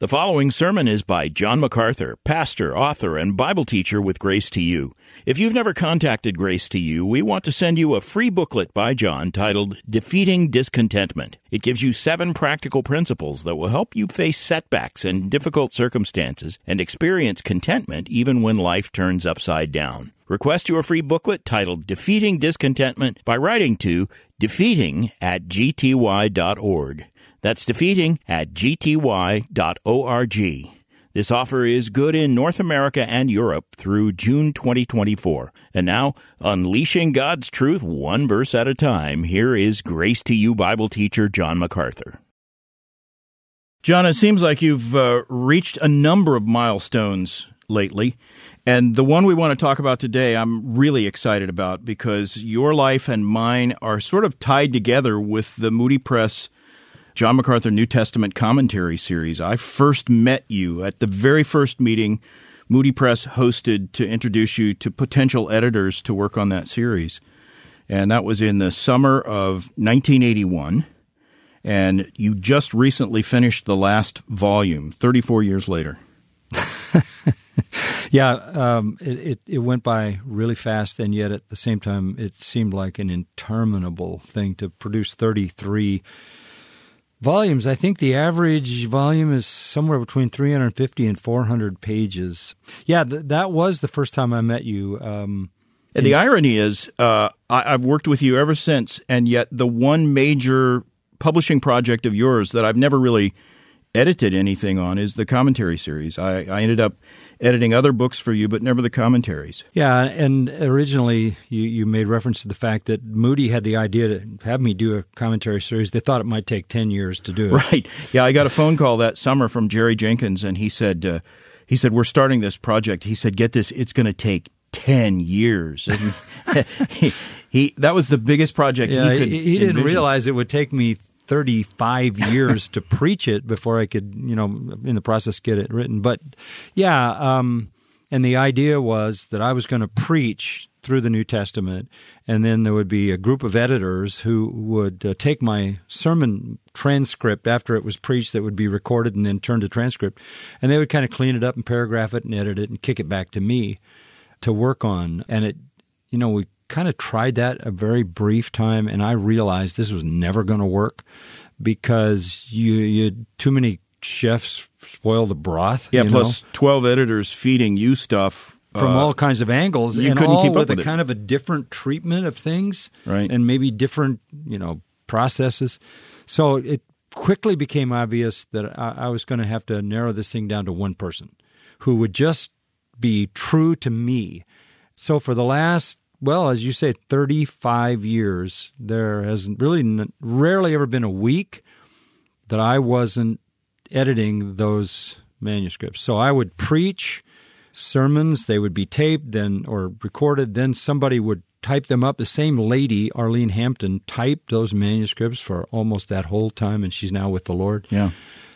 The following sermon is by John MacArthur, pastor, author, and Bible teacher with Grace to You. If you've never contacted Grace to You, we want to send you a free booklet by John titled Defeating Discontentment. It gives you 7 practical principles that will help you face setbacks and difficult circumstances and experience contentment even when life turns upside down. Request your free booklet titled Defeating Discontentment by writing to defeating@gty.org. That's defeating@gty.org. This offer is good in North America and Europe through June 2024. And now, unleashing God's truth one verse at a time, here is Grace to You Bible teacher John MacArthur. John, it seems like you've reached a number of milestones lately. And the one we want to talk about today, I'm really excited about because your life and mine are sort of tied together with the Moody Press John MacArthur New Testament Commentary Series. I first met you at the very first meeting Moody Press hosted to introduce you to potential editors to work on that series. And that was in the summer of 1981. And you just recently finished the last volume, 34 years later. Yeah, it went by really fast, and yet at the same time, it seemed like an interminable thing to produce 33 volumes. I think the average volume is somewhere between 350 and 400 pages. Yeah, that was the first time I met you. And the irony is, I've worked with you ever since, and yet the one major publishing project of yours that I've never really edited anything on is the commentary series. I ended up editing other books for you, but never the commentaries. Yeah, and originally you made reference to the fact that Moody had the idea to have me do a commentary series. They thought it might take 10 years to do it. Right. Yeah, I got a phone call that summer from Jerry Jenkins, and he said, we're starting this project. He said, get this, it's going to take 10 years. And that was the biggest project he could He didn't envision. realize it would take me 35 years to preach it before I could, in the process get it written. But yeah, and the idea was that I was going to preach through the New Testament, and then there would be a group of editors who would take my sermon transcript after it was preached that would be recorded and then turned to transcript, and they would kind of clean it up and paragraph it and edit it and kick it back to me to work on. And it, we kind of tried that a very brief time, and I realized this was never going to work because you too many chefs spoil the broth. Yeah, plus 12 editors feeding you stuff from all kinds of angles, you and couldn't all keep up with with a kind of a different treatment of things, right? And maybe different processes. So it quickly became obvious that I was going to have to narrow this thing down to one person who would just be true to me. So for the last, well, as you say, 35 years, there has rarely ever been a week that I wasn't editing those manuscripts. So I would preach sermons, they would be taped or recorded, then somebody would type them up. The same lady, Arlene Hampton, typed those manuscripts for almost that whole time, and she's now with the Lord. Yeah.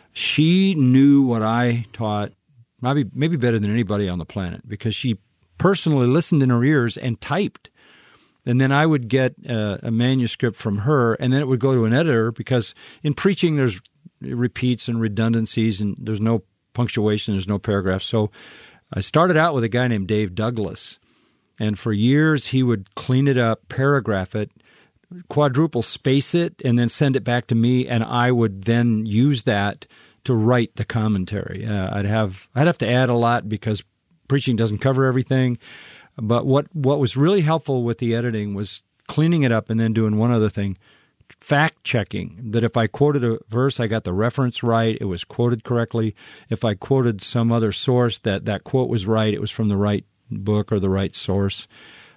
She knew what I taught maybe better than anybody on the planet because she personally listened in her ears and typed. And then I would get a manuscript from her, and then it would go to an editor because in preaching there's repeats and redundancies, and there's no punctuation, there's no paragraphs. So I started out with a guy named Dave Douglas, and for years he would clean it up, paragraph it, quadruple space it, and then send it back to me, and I would then use that to write the commentary. I'd have to add a lot because preaching doesn't cover everything. But what was really helpful with the editing was cleaning it up and then doing one other thing, fact-checking, that if I quoted a verse, I got the reference right, it was quoted correctly. If I quoted some other source, that quote was right, it was from the right book or the right source.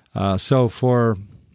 So for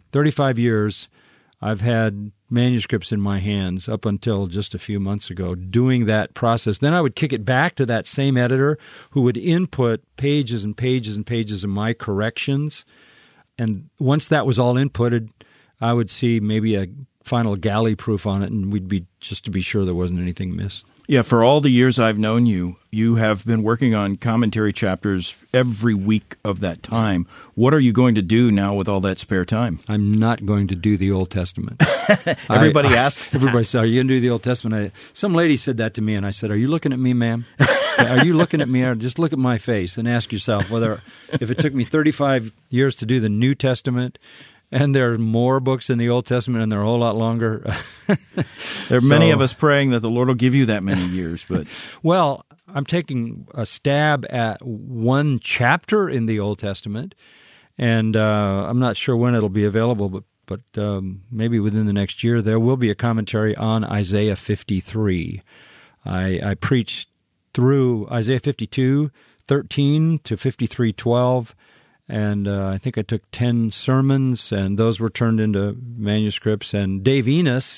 35 years, I've had manuscripts in my hands up until just a few months ago doing that process. Then I would kick it back to that same editor who would input pages and pages and pages of my corrections. And once that was all inputted, I would see maybe a final galley proof on it, and we'd be just to be sure there wasn't anything missed. Yeah, for all the years I've known you, you have been working on commentary chapters every week of that time. What are you going to do now with all that spare time? I'm not going to do the Old Testament. Everybody asks that. Everybody says, are you going to do the Old Testament? Some lady said that to me, and I said, are you looking at me, ma'am? Are you looking at me? Or just look at my face and ask yourself whether, if it took me 35 years to do the New Testament, and there are more books in the Old Testament, and they're a whole lot longer. There are many of us praying that the Lord will give you that many years. But well, I'm taking a stab at one chapter in the Old Testament, and I'm not sure when it'll be available, but maybe within the next year there will be a commentary on Isaiah 53. I preached through Isaiah 52:13 to 53:12. And I think I took 10 sermons, and those were turned into manuscripts. And Dave Enos,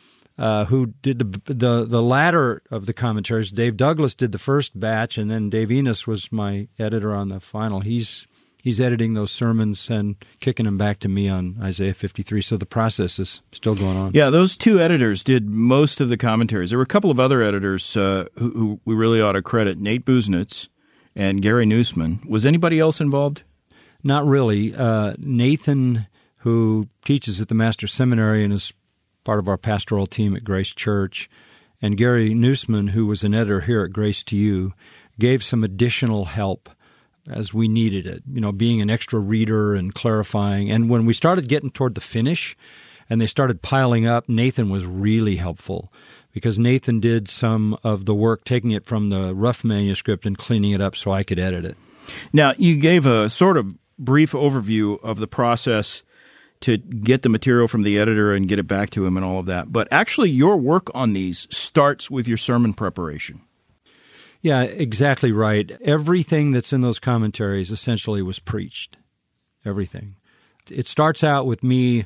who did the latter of the commentaries, Dave Douglas did the first batch, and then Dave Enos was my editor on the final. He's editing those sermons and kicking them back to me on Isaiah 53. So the process is still going on. Yeah, those two editors did most of the commentaries. There were a couple of other editors who we really ought to credit, Nate Busenitz and Gary Newsman. Was anybody else involved? Not really. Nathan, who teaches at the Master's Seminary and is part of our pastoral team at Grace Church, and Gary Newsman, who was an editor here at Grace to You, gave some additional help as we needed it, being an extra reader and clarifying. And when we started getting toward the finish and they started piling up, Nathan was really helpful because Nathan did some of the work, taking it from the rough manuscript and cleaning it up so I could edit it. Now, you gave a sort of brief overview of the process to get the material from the editor and get it back to him and all of that. But actually, your work on these starts with your sermon preparation. Yeah, exactly right. Everything that's in those commentaries essentially was preached. Everything. It starts out with me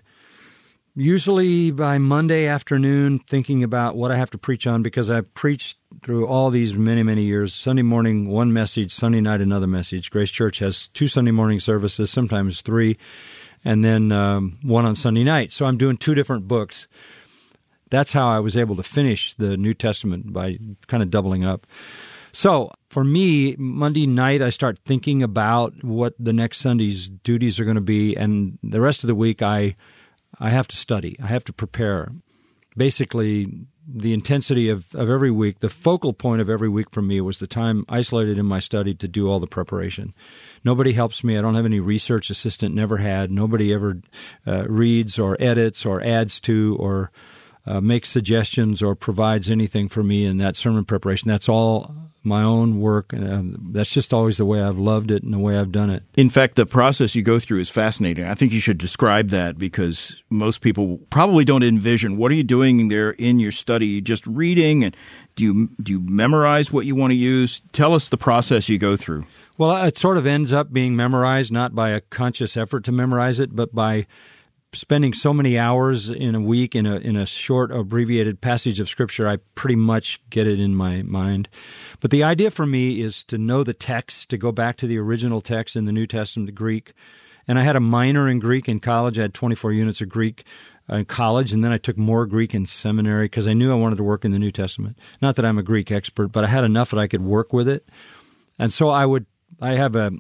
usually by Monday afternoon thinking about what I have to preach on, because I've preached through all these many, many years. Sunday morning, one message. Sunday night, another message. Grace Church has 2 Sunday morning services, sometimes 3, and then one on Sunday night. So I'm doing 2 different books. That's how I was able to finish the New Testament, by kind of doubling up. So for me, Monday night, I start thinking about what the next Sunday's duties are going to be, and the rest of the week I have to study. I have to prepare. Basically, the intensity of every week, the focal point of every week for me was the time isolated in my study to do all the preparation. Nobody helps me. I don't have any research assistant, never had. Nobody ever reads or edits or adds to or makes suggestions or provides anything for me in that sermon preparation. That's all my own work, and that's just always the way I've loved it and the way I've done it. In fact, the process you go through is fascinating. I think you should describe that, because most people probably don't envision, what are you doing there in your study? Just reading, and do you memorize what you want to use? Tell us the process you go through. Well, it sort of ends up being memorized, not by a conscious effort to memorize it, but by spending so many hours in a week in a short, abbreviated passage of Scripture. I pretty much get it in my mind. But the idea for me is to know the text, to go back to the original text in the New Testament, the Greek. And I had a minor in Greek in college. I had 24 units of Greek in college, and then I took more Greek in seminary because I knew I wanted to work in the New Testament. Not that I'm a Greek expert, but I had enough that I could work with it. And so I have a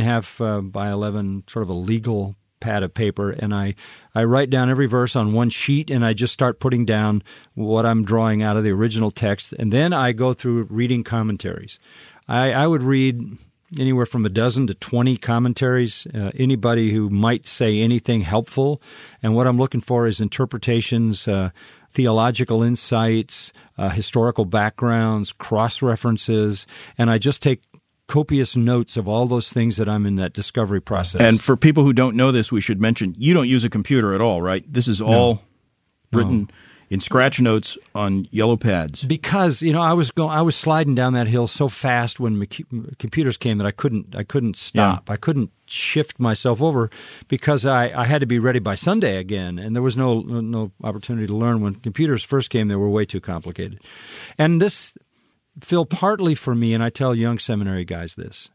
8.5 by 11 sort of a legal pad of paper, and I write down every verse on one sheet, and I just start putting down what I'm drawing out of the original text, and then I go through reading commentaries. I would read anywhere from 12 to 20 commentaries, anybody who might say anything helpful, and what I'm looking for is interpretations, theological insights, historical backgrounds, cross-references, and I just take copious notes of all those things that I'm in that discovery process. And for people who don't know this, we should mention, you don't use a computer at all, right? This is all written in scratch notes on yellow pads. Because, I was sliding down that hill so fast when computers came that I couldn't stop. Yeah. I couldn't shift myself over because I had to be ready by Sunday again, and there was no opportunity to learn. When computers first came, they were way too complicated. And this, Phil, partly for me, and I tell young seminary guys this,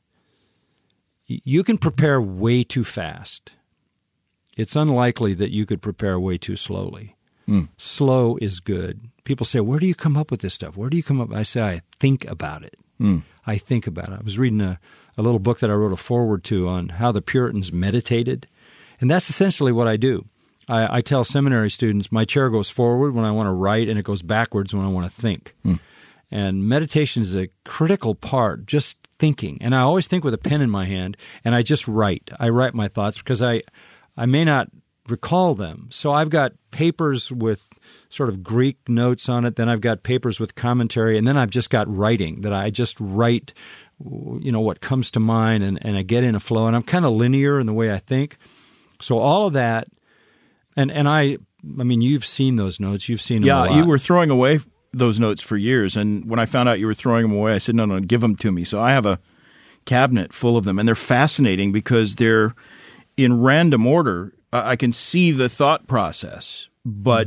you can prepare way too fast. It's unlikely that you could prepare way too slowly. Slow is good. people say, where do you come up with this stuff? Where do you come up? I say, I think about it. I think about it. I was reading a little book that I wrote a foreword to on how the Puritans meditated. And that's essentially what I do. I tell seminary students, my chair goes forward when I want to write, and it goes backwards when I want to think. And meditation is a critical part, just thinking. And I always think with a pen in my hand, and I just write. I write my thoughts because I may not recall them. So I've got papers with sort of Greek notes on it, then I've got papers with commentary, and then I've just got writing that I just write, what comes to mind, and I get in a flow. And I'm kind of linear in the way I think. So all of that, and I mean, you've seen those notes. You've seen them a lot. Yeah, you were throwing away those notes for years. And when I found out you were throwing them away, I said, no, give them to me. So I have a cabinet full of them. And they're fascinating because they're in random order. I can see the thought process, but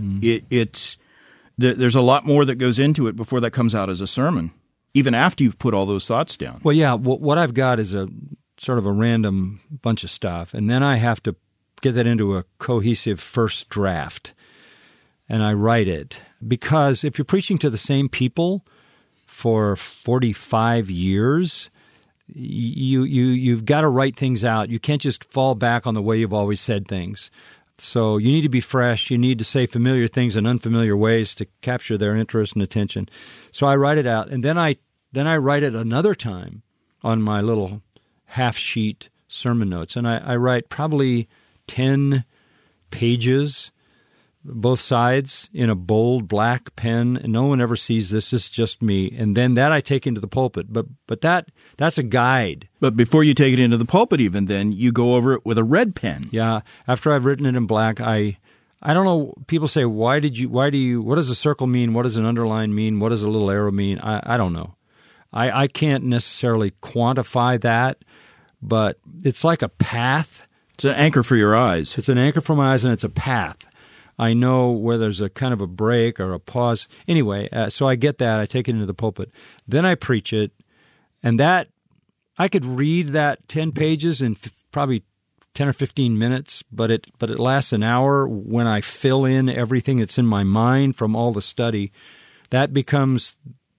there's a lot more that goes into it before that comes out as a sermon, even after you've put all those thoughts down. Well, yeah, what I've got is a sort of a random bunch of stuff, and then I have to get that into a cohesive first draft, and I write it. Because if you're preaching to the same people for 45 years, you've got to write things out. You can't just fall back on the way you've always said things. So you need to be fresh. You need to say familiar things in unfamiliar ways to capture their interest and attention. So I write it out, and then I write it another time on my little half-sheet sermon notes, and I write probably 10 pages, both sides, in a bold black pen, and no one ever sees this. It's just me. And then that I take into the pulpit. But that's a guide. But before you take it into the pulpit even then, you go over it with a red pen. Yeah. After I've written it in black, I don't know. People say, what does a circle mean? What does an underline mean? What does a little arrow mean? I don't know. I can't necessarily quantify that, but it's like a path. It's an anchor for your eyes. It's an anchor for my eyes, and it's a path. I know where there's a kind of a break or a pause. Anyway, so I get that. I take it into the pulpit. Then I preach it, and that I could read that 10 pages in probably 10 or 15 minutes, but it lasts an hour when I fill in everything that's in my mind from all the study. That becomes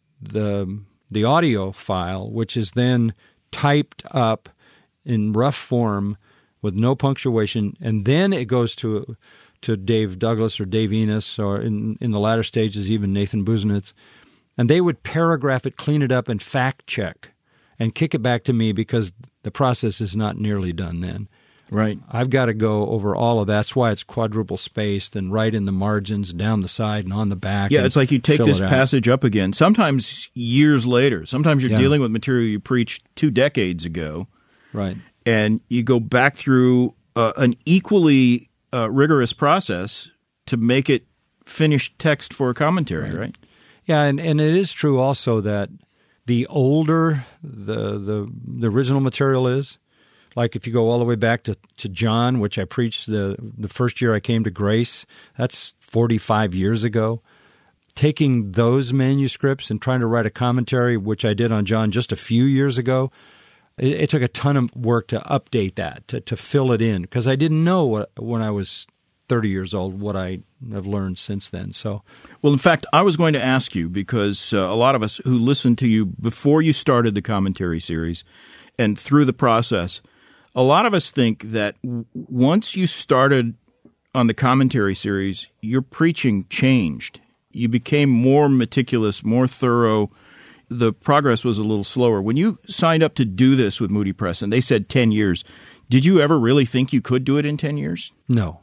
the audio file, which is then typed up in rough form with no punctuation, and then it goes to Dave Douglas or Dave Enos, or in the latter stages even Nathan Busenitz, and they would paragraph it, clean it up, and fact check and kick it back to me because the process is not nearly done then. Right. I've got to go over all of that. That's why it's quadruple spaced and right in the margins, down the side and on the back. Yeah, it's like you take this passage up again, sometimes years later. Sometimes you're dealing with material you preached 2 decades ago. Right. And you go back through an equally rigorous process to make it finished text for a commentary, right? Yeah, and it is true also that the older the original material is, like if you go all the way back to John, which I preached the first year I came to Grace, that's 45 years ago. Taking those manuscripts and trying to write a commentary, which I did on John just a few years ago, it took a ton of work to update that, to fill it in, because I didn't know when I was 30 years old what I have learned since then. So, well, in fact, I was going to ask you, because a lot of us who listened to you before you started the commentary series and through the process, a lot of us think that once you started on the commentary series, your preaching changed. You became more meticulous, more thorough. The progress was a little slower. When you signed up to do this with Moody Press, and they said 10 years, did you ever really think you could do it in 10 years? No.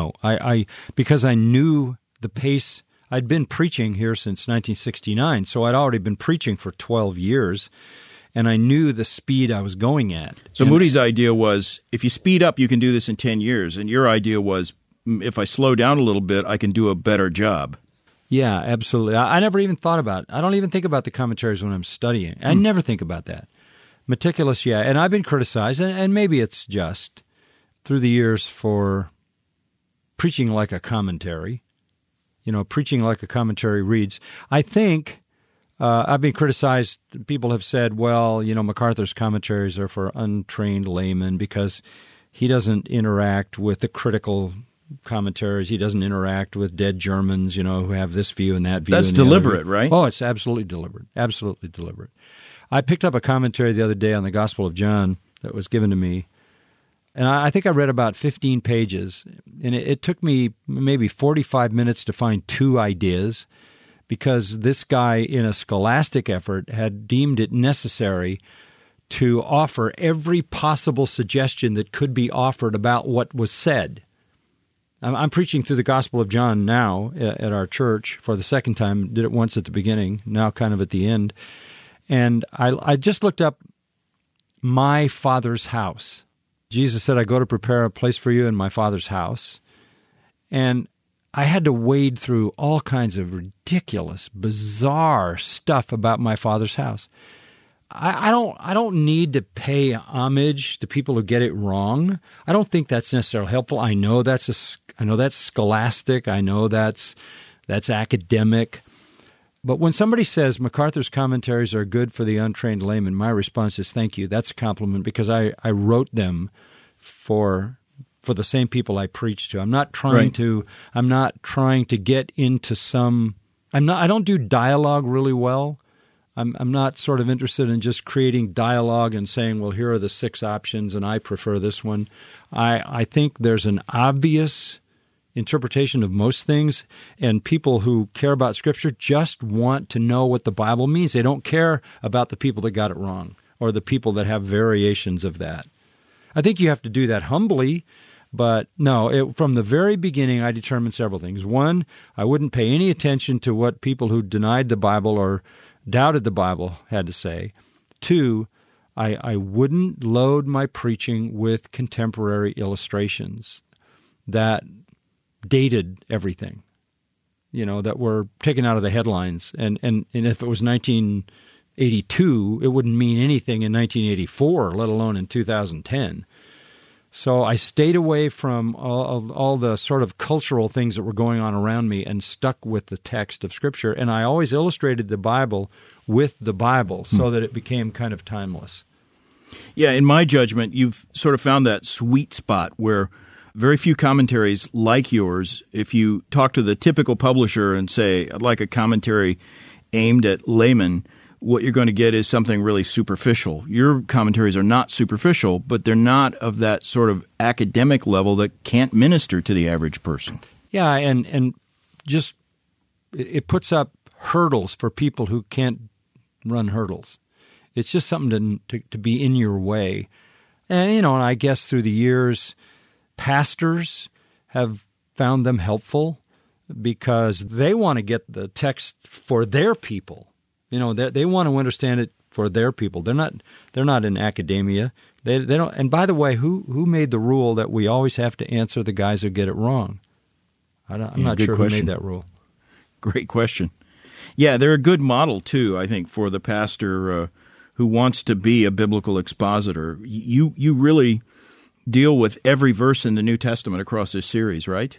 I because I knew the pace. I'd been preaching here since 1969, so I'd already been preaching for 12 years, and I knew the speed I was going at. So Moody's idea was, if you speed up, you can do this in 10 years, and your idea was, if I slow down a little bit, I can do a better job. Yeah, absolutely. I never even thought about it. I don't even think about the commentaries when I'm studying. I never think about that. Meticulous, yeah. And I've been criticized, and maybe it's just through the years for preaching like a commentary. Preaching like a commentary reads. I think I've been criticized. People have said, well, MacArthur's commentaries are for untrained laymen because he doesn't interact with the critical commentaries. He doesn't interact with dead Germans, who have this view and that view. That's deliberate, right? Oh, it's absolutely deliberate. Absolutely deliberate. I picked up a commentary the other day on the Gospel of John that was given to me, and I think I read about 15 pages, and it took me maybe 45 minutes to find 2 ideas, because this guy, in a scholastic effort, had deemed it necessary to offer every possible suggestion that could be offered about what was said. I'm preaching through the Gospel of John now at our church for the second time. Did it once at the beginning, now kind of at the end. And I just looked up my Father's house. Jesus said, I go to prepare a place for you in my Father's house. And I had to wade through all kinds of ridiculous, bizarre stuff about my Father's house. I don't need to pay homage to people who get it wrong. I don't think that's necessarily helpful. I know that's scholastic. I know that's academic. But when somebody says MacArthur's commentaries are good for the untrained layman, my response is thank you. That's a compliment, because I wrote them for the same people I preach to. I'm not trying to get into some. I don't do dialogue really well. I'm not sort of interested in just creating dialogue and saying, well, here are the 6 options and I prefer this one. I think there's an obvious interpretation of most things, and people who care about Scripture just want to know what the Bible means. They don't care about the people that got it wrong or the people that have variations of that. I think you have to do that humbly, but no, from the very beginning I determined several things. 1, I wouldn't pay any attention to what people who denied the Bible or doubted the Bible had to say. 2, I wouldn't load my preaching with contemporary illustrations that dated everything, that were taken out of the headlines. And if it was 1982, it wouldn't mean anything in 1984, let alone in 2010. So I stayed away from all the sort of cultural things that were going on around me and stuck with the text of Scripture. And I always illustrated the Bible with the Bible so that it became kind of timeless. Yeah, in my judgment, you've sort of found that sweet spot where very few commentaries like yours, if you talk to the typical publisher and say, I'd like a commentary aimed at laymen, what you're going to get is something really superficial. Your commentaries are not superficial, but they're not of that sort of academic level that can't minister to the average person. Yeah, and just it puts up hurdles for people who can't run hurdles. It's just something to be in your way. And, and I guess through the years, pastors have found them helpful because they want to get the text for their people. They want to understand it for their people. They're not in academia. They don't. And by the way, who made the rule that we always have to answer the guys who get it wrong? I'm not sure who made that rule. Great question. Yeah, they're a good model too, I think, for the pastor who wants to be a biblical expositor. You really deal with every verse in the New Testament across this series, right?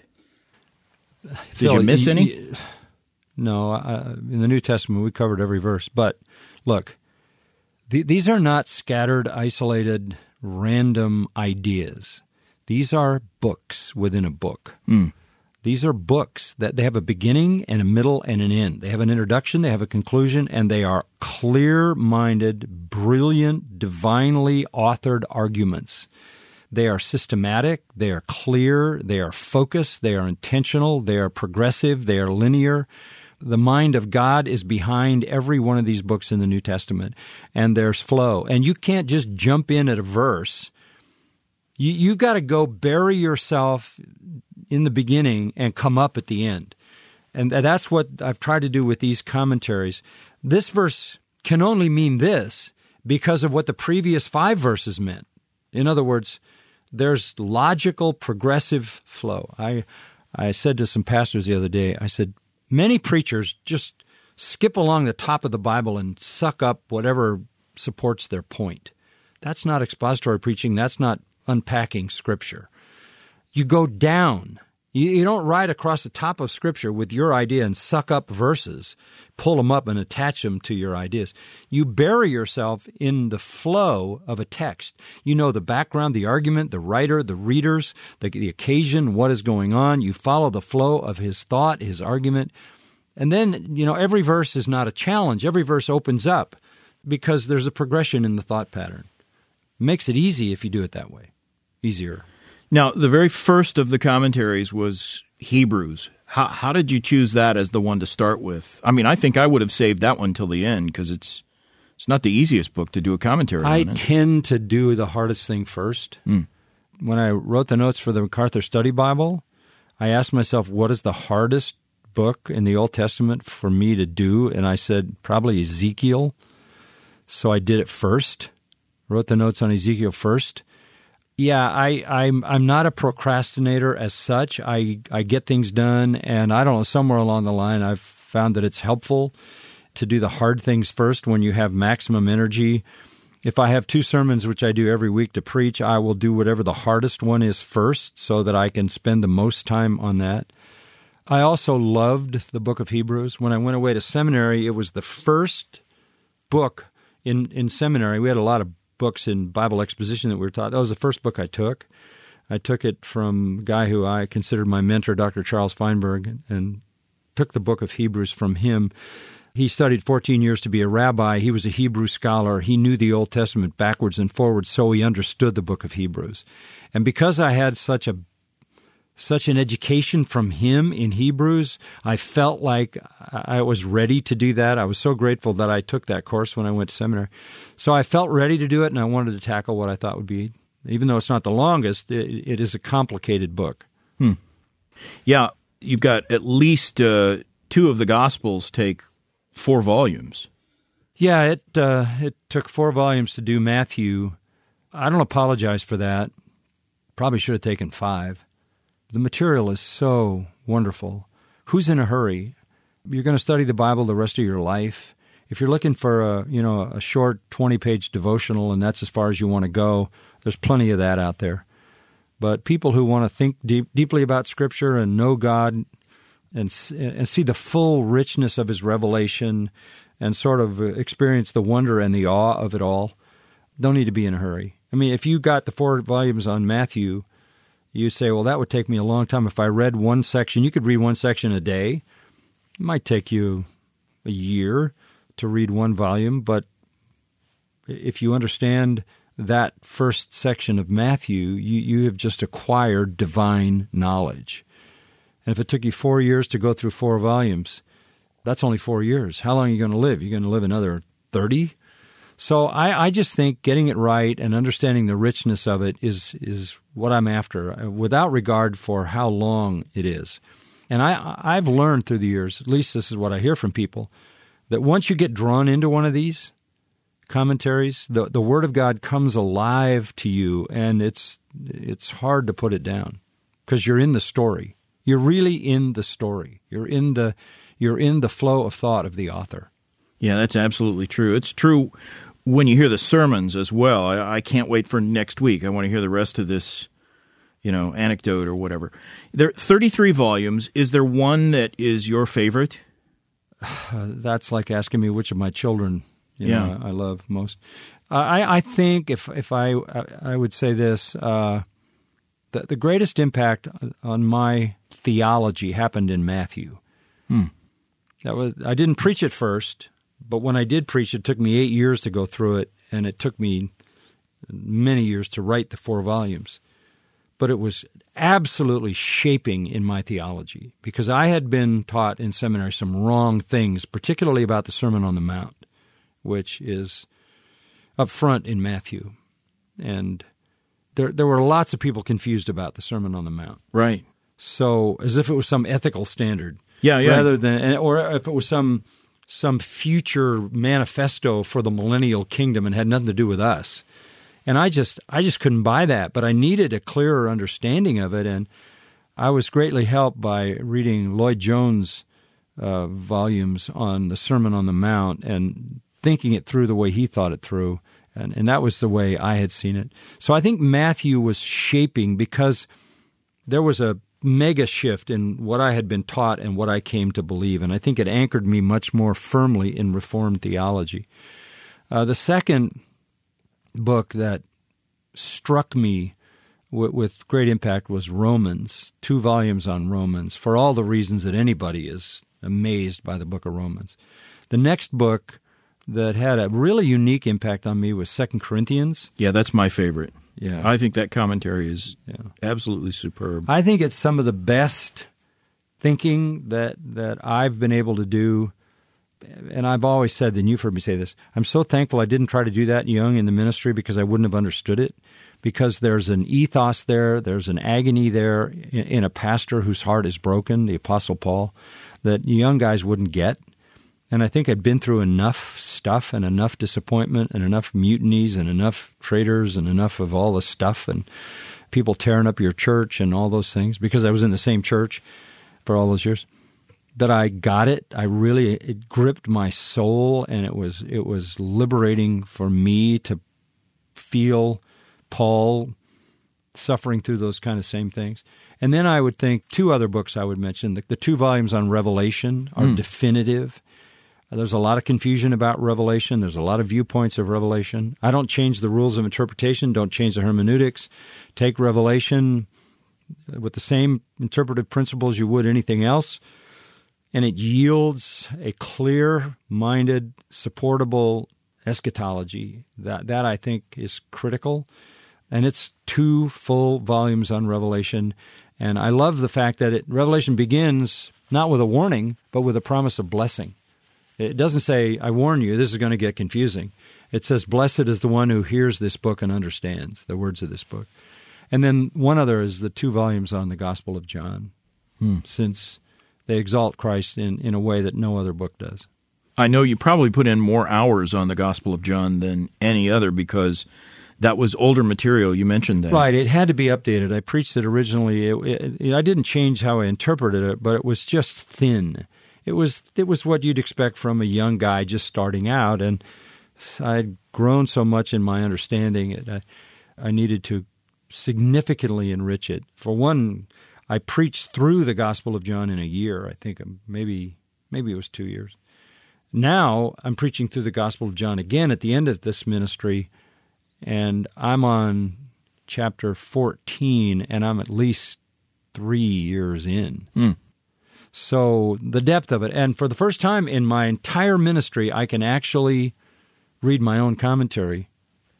Did you miss any? No, in the New Testament we covered every verse. But look, these are not scattered, isolated, random ideas. These are books within a book. These are books that they have a beginning and a middle and an end. They have an introduction, they have a conclusion, and they are clear-minded, brilliant, divinely authored arguments. They are systematic, they are clear, they are focused, they are intentional, they are progressive, they are linear. The mind of God is behind every one of these books in the New Testament, and there's flow. And you can't just jump in at a verse. You've got to go bury yourself in the beginning and come up at the end. And that's what I've tried to do with these commentaries. This verse can only mean this because of what the previous 5 verses meant. In other words, there's logical, progressive flow. I said to some pastors the other day, I said, many preachers just skip along the top of the Bible and suck up whatever supports their point. That's not expository preaching. That's not unpacking Scripture. You go down. You don't ride across the top of Scripture with your idea and suck up verses, pull them up and attach them to your ideas. You bury yourself in the flow of a text. You know the background, the argument, the writer, the readers, the occasion, what is going on. You follow the flow of his thought, his argument. And then, every verse is not a challenge. Every verse opens up because there's a progression in the thought pattern. It makes it easy if you do it that way. Easier. Now, the very first of the commentaries was Hebrews. How did you choose that as the one to start with? I mean, I think I would have saved that one till the end because it's not the easiest book to do a commentary on. I tend to do the hardest thing first. When I wrote the notes for the MacArthur Study Bible, I asked myself, what is the hardest book in the Old Testament for me to do? And I said, probably Ezekiel. So I did it first, wrote the notes on Ezekiel first. Yeah, I'm not a procrastinator as such. I get things done, and I don't know, somewhere along the line I've found that it's helpful to do the hard things first when you have maximum energy. If I have 2 sermons, which I do every week to preach, I will do whatever the hardest one is first so that I can spend the most time on that. I also loved the book of Hebrews. When I went away to seminary, it was the first book in seminary. We had a lot of books in Bible exposition that we were taught. That was the first book I took. I took it from a guy who I considered my mentor, Dr. Charles Feinberg, and took the book of Hebrews from him. He studied 14 years to be a rabbi. He was a Hebrew scholar. He knew the Old Testament backwards and forwards, so he understood the book of Hebrews. And because I had such an education from him in Hebrews, I felt like I was ready to do that. I was so grateful that I took that course when I went to seminary. So I felt ready to do it, and I wanted to tackle what I thought would be, even though it's not the longest, it is a complicated book. Yeah, you've got at least 2 of the Gospels take 4 volumes. Yeah, it took 4 volumes to do Matthew. I don't apologize for that. Probably should have taken 5. The material is so wonderful. Who's in a hurry? You're going to study the Bible the rest of your life. If you're looking for a short 20-page devotional and that's as far as you want to go, there's plenty of that out there. But people who want to think deeply about Scripture and know God and see the full richness of His revelation and sort of experience the wonder and the awe of it all, don't need to be in a hurry. I mean, if you got the 4 volumes on Matthew, you say, well, that would take me a long time. If I read one section, you could read one section a day. It might take you a year to read 1 volume, but if you understand that first section of Matthew, you have just acquired divine knowledge. And if it took you 4 years to go through 4 volumes, that's only 4 years. How long are you going to live? You're going to live another 30? So I just think getting it right and understanding the richness of it is what I'm after, without regard for how long it is. And I've learned through the years, at least this is what I hear from people, that once you get drawn into one of these commentaries, the Word of God comes alive to you, and it's hard to put it down because you're in the story. You're really in the story. You're in the flow of thought of the author. Yeah, that's absolutely true. It's true when you hear the sermons as well. I can't wait for next week. I want to hear the rest of this, anecdote or whatever. There are 33 volumes. Is there one that is your favorite? That's like asking me which of my children I love most. I think if I would say this, the greatest impact on my theology happened in Matthew. I didn't preach it first, but when I did preach, it took me 8 years to go through it, and it took me many years to write the 4 volumes. But it was absolutely shaping in my theology because I had been taught in seminary some wrong things, particularly about the Sermon on the Mount, which is up front in Matthew. And there were lots of people confused about the Sermon on the Mount. Right. So as if it was some ethical standard. Yeah. Rather than, or if it was some future manifesto for the millennial kingdom and had nothing to do with us. And I just couldn't buy that, but I needed a clearer understanding of it, and I was greatly helped by reading Lloyd Jones' volumes on the Sermon on the Mount and thinking it through the way he thought it through, and that was the way I had seen it. So I think Matthew was shaping because there was a mega shift in what I had been taught and what I came to believe, and I think it anchored me much more firmly in Reformed theology. The second book that struck me with great impact was Romans, 2 volumes on Romans, for all the reasons that anybody is amazed by the book of Romans. The next book that had a really unique impact on me was 2 Corinthians. Yeah, that's my favorite. Yeah. I think that commentary is absolutely superb. I think it's some of the best thinking that I've been able to do. And I've always said, and you've heard me say this, I'm so thankful I didn't try to do that young in the ministry because I wouldn't have understood it. Because there's an ethos there, there's an agony there in a pastor whose heart is broken, the Apostle Paul, that young guys wouldn't get. And I think I'd been through enough stuff and enough disappointment and enough mutinies and enough traitors and enough of all the stuff and people tearing up your church and all those things, because I was in the same church for all those years, that I got it. It gripped my soul, and it was liberating for me to feel Paul suffering through those kind of same things. And then I would think 2 other books I would mention. The 2 volumes on Revelation are definitive. There's a lot of confusion about Revelation. There's a lot of viewpoints of Revelation. I don't change the rules of interpretation, don't change the hermeneutics. Take Revelation with the same interpretive principles you would anything else, and it yields a clear-minded, supportable eschatology. That I think is critical. And it's 2 full volumes on Revelation. And I love the fact that Revelation begins not with a warning, but with a promise of blessing. It doesn't say, I warn you, this is going to get confusing. It says, blessed is the one who hears this book and understands the words of this book. And then one other is the 2 volumes on the Gospel of John, since they exalt Christ in a way that no other book does. I know you probably put in more hours on the Gospel of John than any other because that was older material. You mentioned that. Right. It had to be updated. I preached it originally. I didn't change how I interpreted it, but it was just thin. It was what you'd expect from a young guy just starting out, and I'd grown so much in my understanding. I needed to significantly enrich it. For one, I preached through the Gospel of John in a year. I think maybe it was 2 years. Now I'm preaching through the Gospel of John again at the end of this ministry, and I'm on chapter 14, and I'm at least 3 years in. So the depth of it, and for the first time in my entire ministry, I can actually read my own commentary.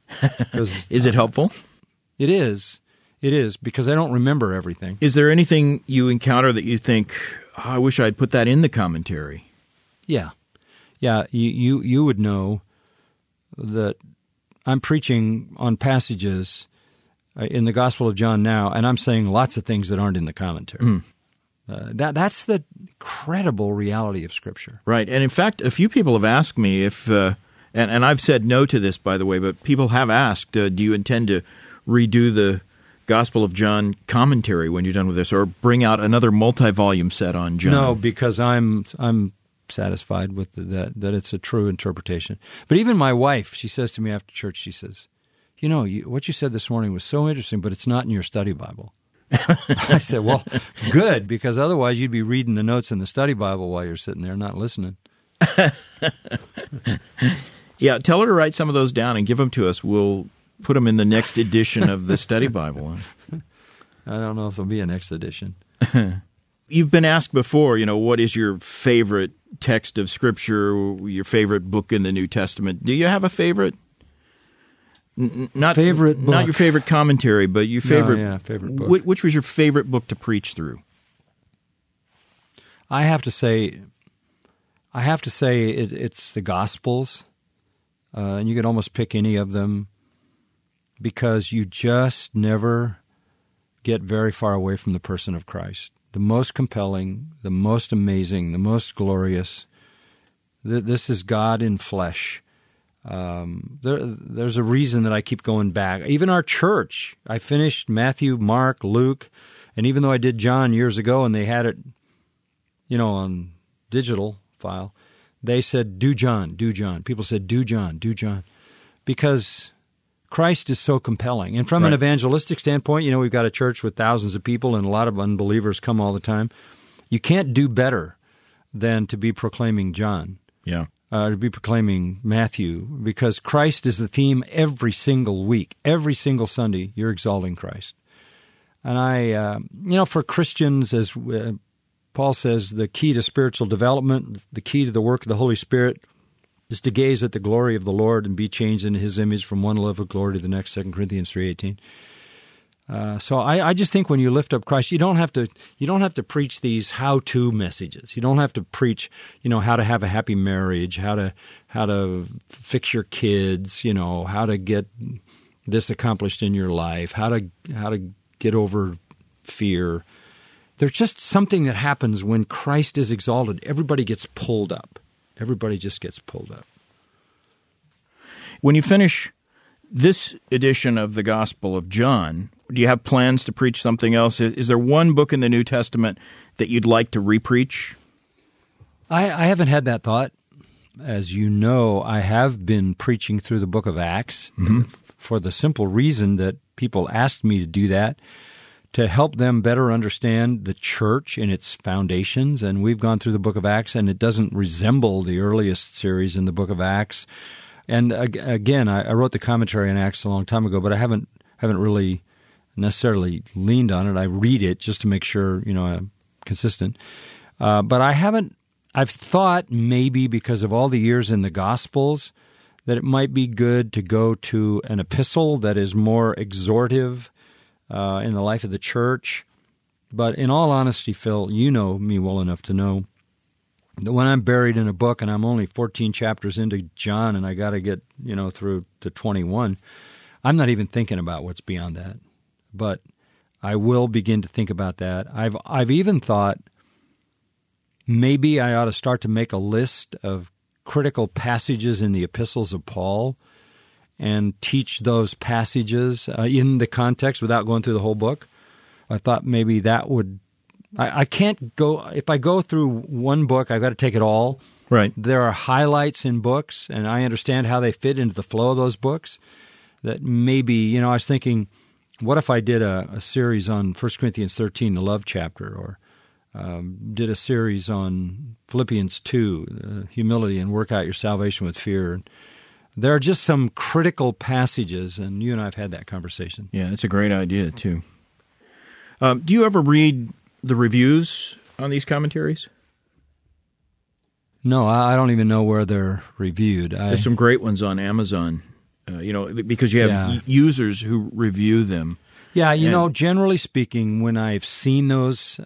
Is it helpful? It is. It is, because I don't remember everything. Is there anything you encounter that you think, I wish I'd put that in the commentary? Yeah. Yeah, you would know that I'm preaching on passages in the Gospel of John now, and I'm saying lots of things that aren't in the commentary. That's the credible reality of Scripture. Right. And in fact, a few people have asked me if, and I've said no to this, by the way, but people have asked, do you intend to redo the Gospel of John commentary when you're done with this, or bring out another multi-volume set on John? No, because I'm satisfied with that it's a true interpretation. But even my wife, she says to me after church, she says, what you said this morning was so interesting, but it's not in your study Bible. I said, well, good, because otherwise you'd be reading the notes in the study Bible while you're sitting there not listening. Yeah, tell her to write some of those down and give them to us. We'll put them in the next edition of the study Bible. I don't know if there'll be a next edition. You've been asked before, what is your favorite text of Scripture, your favorite book in the New Testament? Do you have a favorite? Not favorite book. Not your favorite commentary, but your favorite. Favorite book. Which was your favorite book to preach through? I have to say it's the Gospels, and you could almost pick any of them, because you just never get very far away from the person of Christ. The most compelling, the most amazing, the most glorious. This is God in flesh. There's a reason that I keep going back. Even our church, I finished Matthew, Mark, Luke, and even though I did John years ago and they had it, on digital file, they said, do John, do John. People said, do John, do John. Because Christ is so compelling. And from an evangelistic standpoint, we've got a church with thousands of people and a lot of unbelievers come all the time. You can't do better than to be proclaiming John. Yeah. To be proclaiming Matthew, because Christ is the theme every single week. Every single Sunday, you're exalting Christ. And for Christians, as Paul says, the key to spiritual development, the key to the work of the Holy Spirit is to gaze at the glory of the Lord and be changed into His image from one level of glory to the next, 2 Corinthians 3:18. So I just think when you lift up Christ, you don't have to preach these how-to messages. You don't have to preach, how to have a happy marriage, how to fix your kids, how to get this accomplished in your life, how to get over fear. There's just something that happens when Christ is exalted. Everybody gets pulled up. Everybody just gets pulled up. When you finish this edition of the Gospel of John, do you have plans to preach something else? Is there one book in the New Testament that you'd like to repreach? I haven't had that thought. As you know, I have been preaching through the book of Acts for the simple reason that people asked me to do that, to help them better understand the church and its foundations. And we've gone through the book of Acts, and it doesn't resemble the earliest series in the book of Acts. And again, I wrote the commentary on Acts a long time ago, but I haven't really necessarily leaned on it. I read it just to make sure, I'm consistent. But I've thought maybe because of all the years in the Gospels that it might be good to go to an epistle that is more exhortive in the life of the church. But in all honesty, Phil, you know me well enough to know that when I'm buried in a book and I'm only 14 chapters into John and I got to get, through to 21, I'm not even thinking about what's beyond that. But I will begin to think about that. I've even thought maybe I ought to start to make a list of critical passages in the epistles of Paul and teach those passages in the context without going through the whole book. I thought maybe that would... I can't go... If I go through one book, I've got to take it all. Right. There are highlights in books, and I understand how they fit into the flow of those books. That maybe, I was thinking, what if I did a series on 1 Corinthians 13, the love chapter, or did a series on Philippians 2, humility and work out your salvation with fear. There are just some critical passages, and you and I have had that conversation. Yeah, it's a great idea, too. Do you ever read the reviews on these commentaries? No, I don't even know where they're reviewed. There's some great ones on Amazon, because you have users who review them. Yeah, generally speaking, when I've seen those,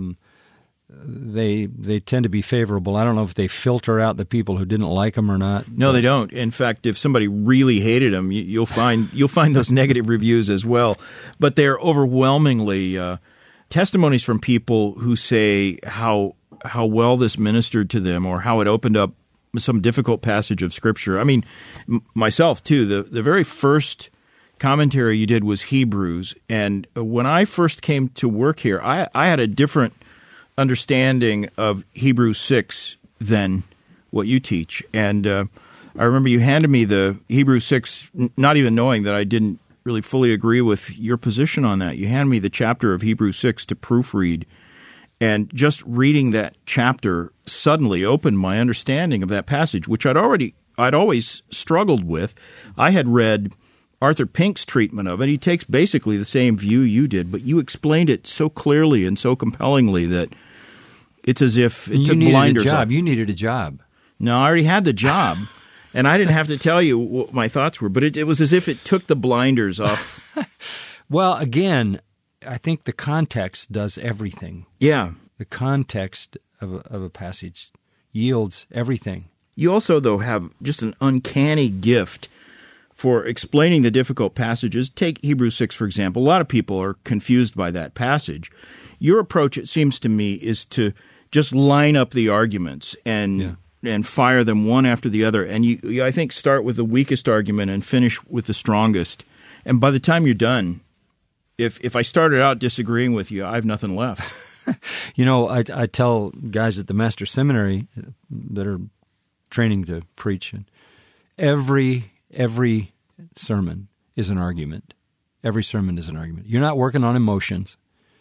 they tend to be favorable. I don't know if they filter out the people who didn't like them or not. No, they don't. In fact, if somebody really hated them, you'll find those negative reviews as well. But they're overwhelmingly testimonies from people who say how well this ministered to them or how it opened up some difficult passage of Scripture. I mean, myself too. The very first commentary you did was Hebrews, and when I first came to work here, I had a different understanding of Hebrews 6 than what you teach. And I remember you handed me the Hebrews 6, not even knowing that I didn't really fully agree with your position on that. You handed me the chapter of Hebrews 6 to proofread. And just reading that chapter suddenly opened my understanding of that passage, which I'd always struggled with. I had read Arthur Pink's treatment of it. He takes basically the same view you did, but you explained it so clearly and so compellingly that it's as if it took blinders off. You needed a job. No, I already had the job, and I didn't have to tell you what my thoughts were, but it was as if it took the blinders off. Well, again, I think the context does everything. Yeah. The context of a passage yields everything. You also, though, have just an uncanny gift for explaining the difficult passages. Take Hebrews 6, for example. A lot of people are confused by that passage. Your approach, it seems to me, is to just line up the arguments and fire them one after the other. And you, I think, start with the weakest argument and finish with the strongest. And by the time you're done, if I started out disagreeing with you, I have nothing left. I tell guys at the Master Seminary that are training to preach, and every sermon is an argument. Every sermon is an argument. You're not working on emotions,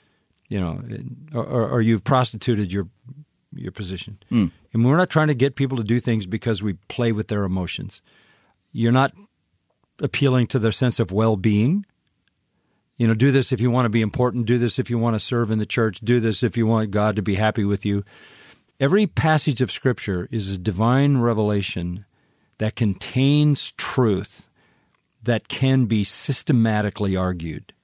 or you've prostituted your position. And we're not trying to get people to do things because we play with their emotions. You're not appealing to their sense of well-being. Do this if you want to be important. Do this if you want to serve in the church. Do this if you want God to be happy with you. Every passage of Scripture is a divine revelation that contains truth that can be systematically argued.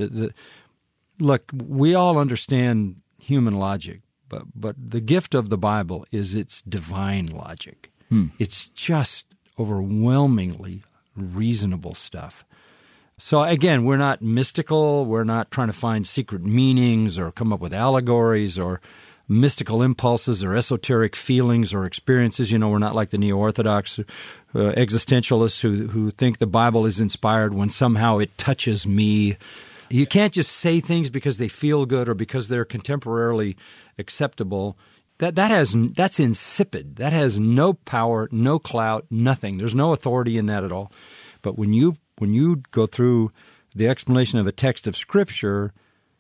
Look, we all understand human logic, but the gift of the Bible is its divine logic. It's just overwhelmingly reasonable stuff. So again, we're not mystical. We're not trying to find secret meanings or come up with allegories or mystical impulses or esoteric feelings or experiences. We're not like the neo-Orthodox existentialists who think the Bible is inspired when somehow it touches me. You can't just say things because they feel good or because they're contemporarily acceptable. That's insipid. That has no power, no clout, nothing. There's no authority in that at all. But when you go through the explanation of a text of Scripture,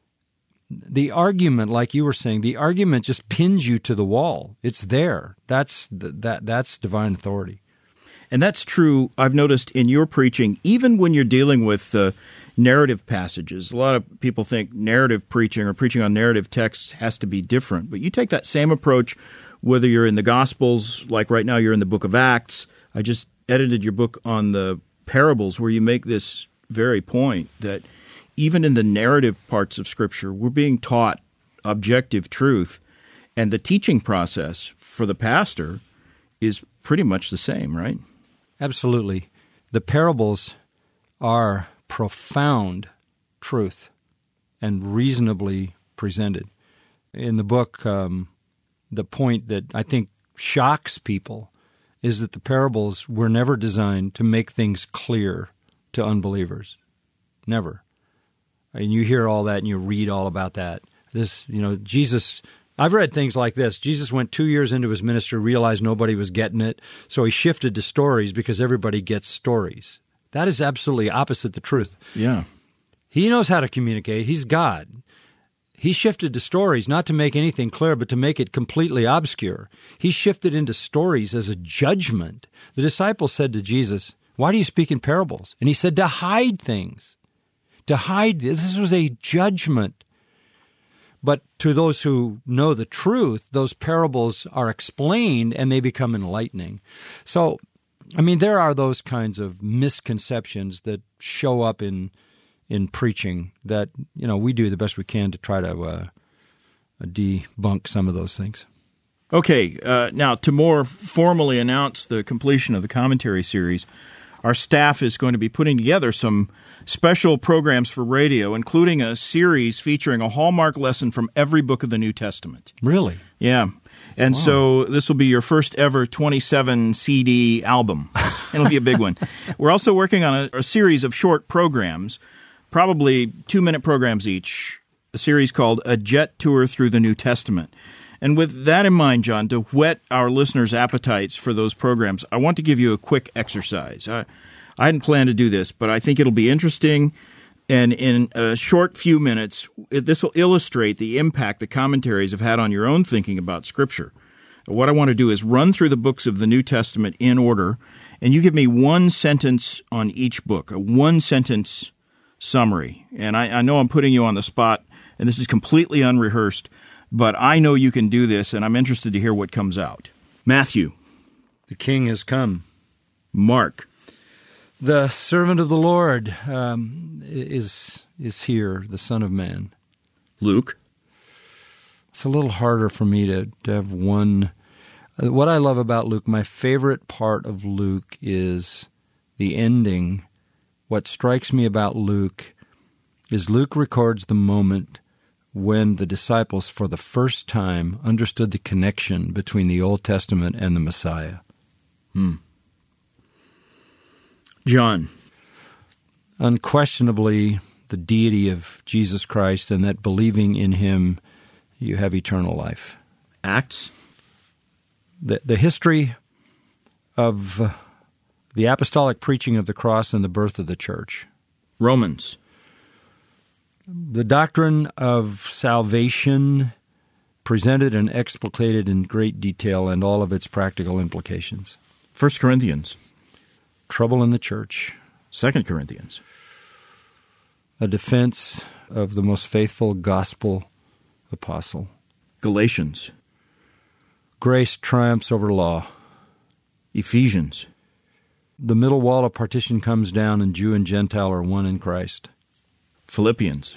the argument, like you were saying, the argument just pins you to the wall. It's there. That's divine authority. And that's true, I've noticed, in your preaching, even when you're dealing with narrative passages. A lot of people think narrative preaching or preaching on narrative texts has to be different. But you take that same approach whether you're in the Gospels, like right now you're in the book of Acts. I just edited your book on the parables where you make this very point that even in the narrative parts of Scripture, we're being taught objective truth, and the teaching process for the pastor is pretty much the same, right? Absolutely. The parables are profound truth and reasonably presented. In the book, the point that I think shocks people is that the parables were never designed to make things clear to unbelievers. Never. And you hear all that and you read all about that. Jesus, I've read things like this. Jesus went 2 years into his ministry, realized nobody was getting it, so he shifted to stories because everybody gets stories. That is absolutely opposite the truth. Yeah. He knows how to communicate. He's God. He shifted to stories not to make anything clear, but to make it completely obscure. He shifted into stories as a judgment. The disciples said to Jesus, "Why do you speak in parables?" And he said, "To hide things." To hide. This was a judgment. But to those who know the truth, those parables are explained and they become enlightening. So, there are those kinds of misconceptions that show up in preaching that, we do the best we can to try to debunk some of those things. Okay, now to more formally announce the completion of the commentary series, our staff is going to be putting together some special programs for radio, including a series featuring a Hallmark lesson from every book of the New Testament. Really? Yeah. And Wow. So this will be your first ever 27 CD album. It'll be a big one. We're also working on a series of short programs, probably 2-minute programs each, a series called A Jet Tour Through the New Testament. And with that in mind, John, to whet our listeners' appetites for those programs, I want to give you a quick exercise. I hadn't planned to do this, but I think it'll be interesting. And in a short few minutes, this will illustrate the impact the commentaries have had on your own thinking about Scripture. What I want to do is run through the books of the New Testament in order, and you give me one sentence on each book, a one-sentence summary. And I know I'm putting you on the spot, and this is completely unrehearsed, but I know you can do this, and I'm interested to hear what comes out. Matthew. The King has come. Mark. The servant of the Lord is here, the Son of Man. Luke. It's a little harder for me to have one. What I love about Luke, my favorite part of Luke is the ending. What strikes me about Luke is Luke records the moment when the disciples for the first time understood the connection between the Old Testament and the Messiah. John. Unquestionably, the deity of Jesus Christ, and that believing in him, you have eternal life. Acts. The history of the apostolic preaching of the cross and the birth of the church. Romans. The doctrine of salvation presented and explicated in great detail and all of its practical implications. 1 Corinthians. Trouble in the church. 2 Corinthians. A defense of the most faithful gospel apostle. Galatians. Grace triumphs over law. Ephesians. The middle wall of partition comes down and Jew and Gentile are one in Christ. Philippians.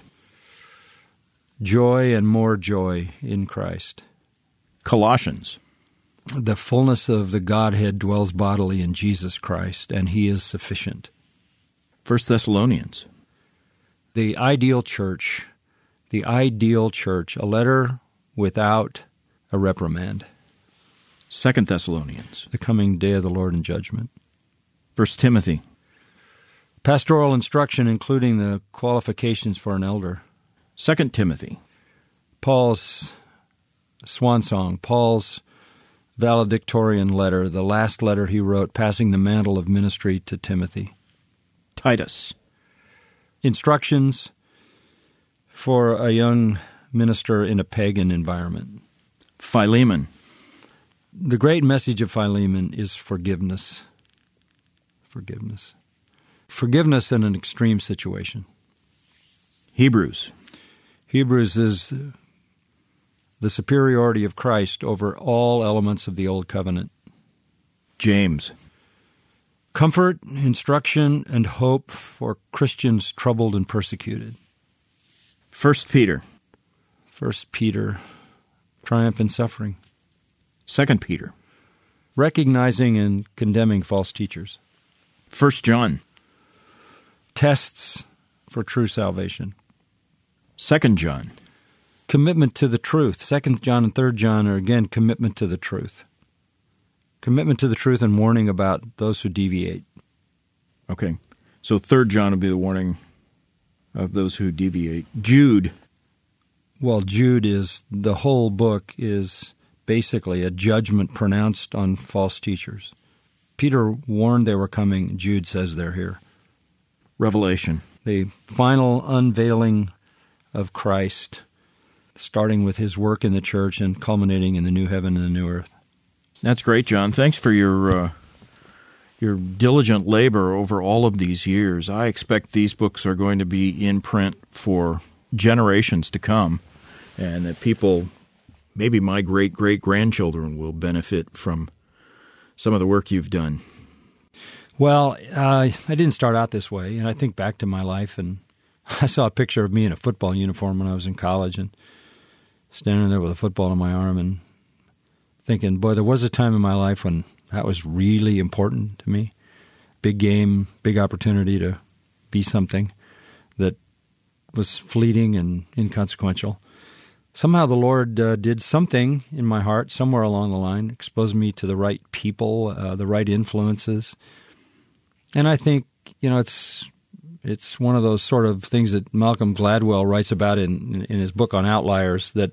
Joy and more joy in Christ. Colossians. The fullness of the Godhead dwells bodily in Jesus Christ, and He is sufficient. 1 Thessalonians. The ideal church, a letter without a reprimand. 2 Thessalonians. The coming day of the Lord in judgment. 1 Timothy. Pastoral instruction, including the qualifications for an elder. 2 Timothy. Paul's swan song, Paul's valedictorian letter, the last letter he wrote, passing the mantle of ministry to Timothy. Titus. Instructions for a young minister in a pagan environment. Philemon. The great message of Philemon is forgiveness. Forgiveness. Forgiveness in an extreme situation. Hebrews. Hebrews is the superiority of Christ over all elements of the Old Covenant. James. Comfort, instruction, and hope for Christians troubled and persecuted. 1 Peter. 1 Peter, triumph in suffering. 2 Peter. Recognizing and condemning false teachers. 1 John. Tests for true salvation. 2 John. Commitment to the truth. 2 John and 3 John are, again, commitment to the truth. Commitment to the truth and warning about those who deviate. Okay. So 3 John will be the warning of those who deviate. Jude. Well, Jude is, the whole book is basically a judgment pronounced on false teachers. Peter warned they were coming. Jude says they're here. Revelation. The final unveiling of Christ, starting with His work in the church and culminating in the new heaven and the new earth. That's great, John. Thanks for your diligent labor over all of these years. I expect these books are going to be in print for generations to come, and that people, maybe my great-great-grandchildren, will benefit from some of the work you've done. Well, I didn't start out this way, and I think back to my life, and I saw a picture of me in a football uniform when I was in college, and standing there with a football in my arm and thinking, boy, there was a time in my life when that was really important to me. Big game, big opportunity to be something that was fleeting and inconsequential. Somehow the Lord did something in my heart somewhere along the line, exposed me to the right people, the right influences. And I think, it's one of those sort of things that Malcolm Gladwell writes about in his book on outliers, that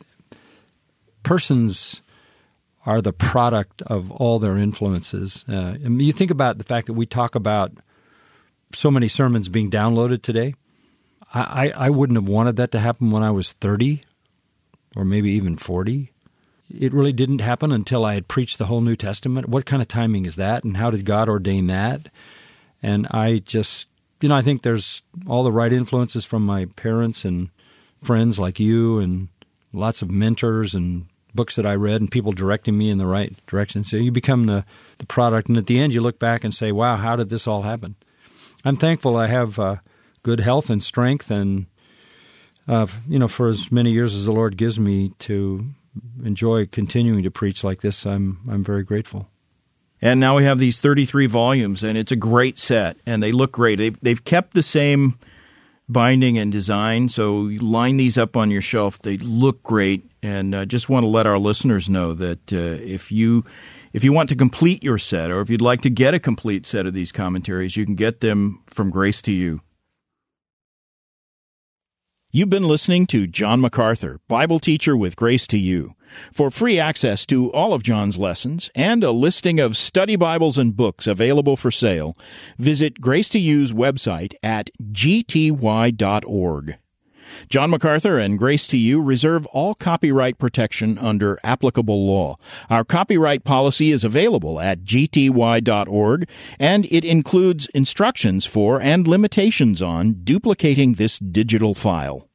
persons are the product of all their influences. You think about the fact that we talk about so many sermons being downloaded today. I wouldn't have wanted that to happen when I was 30 or maybe even 40. It really didn't happen until I had preached the whole New Testament. What kind of timing is that, and how did God ordain that? And I just, I think there's all the right influences from my parents and friends like you and lots of mentors and books that I read and people directing me in the right direction. So you become the product, and at the end you look back and say, wow, how did this all happen? I'm thankful I have good health and strength and, for as many years as the Lord gives me to enjoy continuing to preach like this, I'm very grateful. And now we have these 33 volumes, and it's a great set, and they look great. They've kept the same binding and design, so you line these up on your shelf. They look great, and just want to let our listeners know that if you want to complete your set, or if you'd like to get a complete set of these commentaries, you can get them from Grace to You. You've been listening to John MacArthur, Bible teacher with Grace to You. For free access to all of John's lessons and a listing of study Bibles and books available for sale, visit Grace to You's website at gty.org. John MacArthur and Grace to You reserve all copyright protection under applicable law. Our copyright policy is available at gty.org, and it includes instructions for and limitations on duplicating this digital file.